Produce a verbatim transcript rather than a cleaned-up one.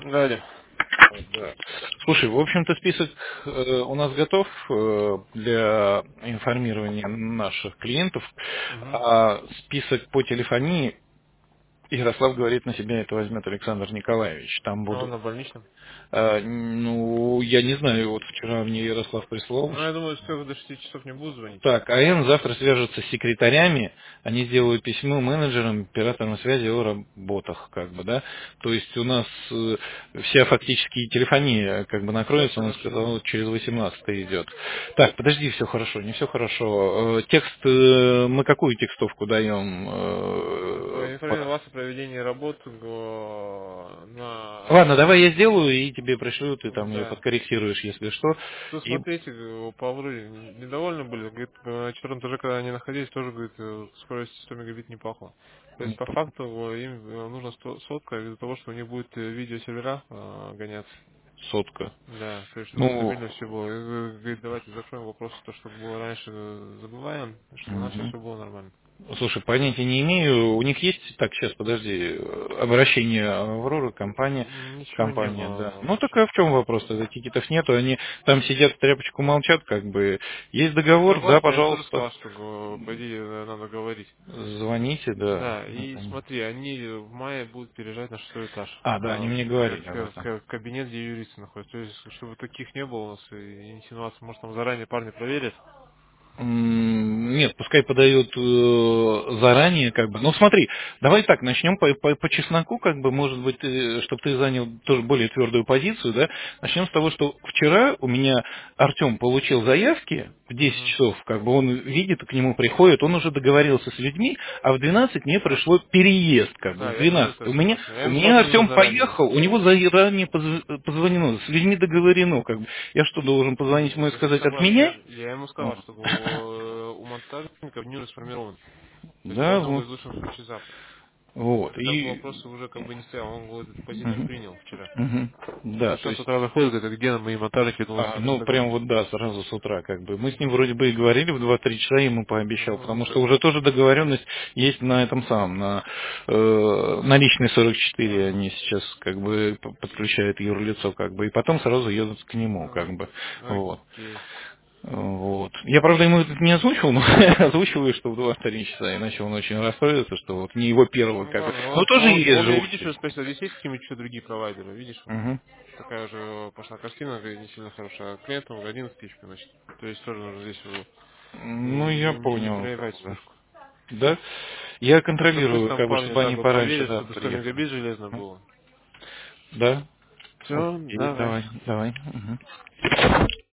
Далее. Да. Слушай, в общем-то список э, у нас готов э, для информирования наших клиентов, Угу. а список по телефонии Ярослав говорит, на себя это возьмет Александр Николаевич. Там А он будут. на больничном? э, ну, я не знаю, вот вчера мне Ярослав прислал. Ну, я думаю, что до шести часов не буду звонить. Так, АН завтра свяжется с секретарями, они сделают письмо менеджерам, операторам связи о работах, как бы, да. То есть у нас э, вся фактически телефония как бы накроется, он Хорошо. сказал, вот через восемнадцатое идет. Так, подожди, все хорошо, не все хорошо. Э, Текст, э, мы какую текстовку даем? э, Информирую по- вас о проведении работ э, на... Ладно, давай я сделаю и тебе пришлю, ты там ее Да. подкорректируешь, если что. Тут И смотрите, э, по Авроре недовольны были. Говорит, на четвертом этаже, когда они находились, тоже, говорит, э, скорость сто мегабит не пахло. То есть, не по факту, э, им э, нужно сто- сотка из-за того, что у них будет э, видеосервера э, гоняться. сотка. Да, то есть, чтобы Ну, стабильно все было. И, э, говорит, давайте закроем вопрос, то, что было раньше, э, забываем, чтобы у нас сейчас мгм. все было нормально. Слушай, понятия не имею. У них есть, так, сейчас, подожди, обращение Аврора, компания, М, Ничего не компания, было да. Ну так вообще. а в чем вопрос? Тогда тикетов нету, они там сидят в тряпочку молчат, как бы. Есть договор, да, Согласен, я им тоже пожалуйста, сказал, что го- по идее э, надо говорить. звоните, да. Да, и смотри, они в мае будут переезжать на шестой этаж. А, да, они А, мне к- говорили об к- этом. к- кабинет, где юристы находятся. То есть, чтобы таких не было у нас и инсинуаций, может там заранее парни проверят. М, Нет, пускай подают э, заранее, как бы. Ну смотри, давай так, начнем по, по, по чесноку, как бы, может быть, чтобы ты занял тоже более твердую позицию, да. Начнем с того, что вчера у меня Артем получил заявки в десять Угу. часов, как бы он видит, к нему приходит, он уже договорился с людьми, а в двенадцать мне пришло переезд, как бы, Да, в я с ними двенадцать. тоже У меня, согласен. Я у им меня сказал, что нужно Артем заранее. поехал, у него заранее позв- позвонено, с людьми договорено, как бы. Я что, должен позвонить ему и Я с ним сказать от согласен. меня? Я, я ему сказал, Вот. что у, у монтажников не сформирован. То есть Да, должно вот. быть в лучшем случае завтра. Вот. Это как бы И вопрос уже как бы не стоял. Он вот эту позицию мгм, принял вчера. мгм. И Да, то сейчас с есть, утра заходит, говорит, где мои монтажники, я думал, с а, кем-то ну прям знакомлюсь. вот да, сразу с утра как бы. Мы с ним вроде бы и говорили в два-три часа, ему пообещал, потому Ну, что уже тоже договоренность есть на этом самом, на э, наличной сорок четыре они сейчас как бы п- подключают юрлицо как бы, и потом сразу едут к нему как бы. а, Вот. окей. Вот. Я, правда, ему это не озвучил, но озвучиваю, что в два-три часа, иначе он очень расстроится, что вот не его первого, Ну как бы. ладно, Ну, он, тоже он, есть он же меня, видишь, очередь. что спросил, здесь есть какие-нибудь еще другие провайдеры, видишь? Мгм. Такая уже пошла картина, говорит, не сильно хорошая. Клиентам одиннадцать тысяч приносит. То есть тоже нужно здесь его Ну, не, я не, не понял, как проявать бы. спешку. Да? Я Просто пусть контролирую, там как бы, парни чтобы так они бы пораньше, проверят, да, чтобы сто приехали. мегабит железно М? было. Да? Все, Окей, давай. давай, давай. Мгм.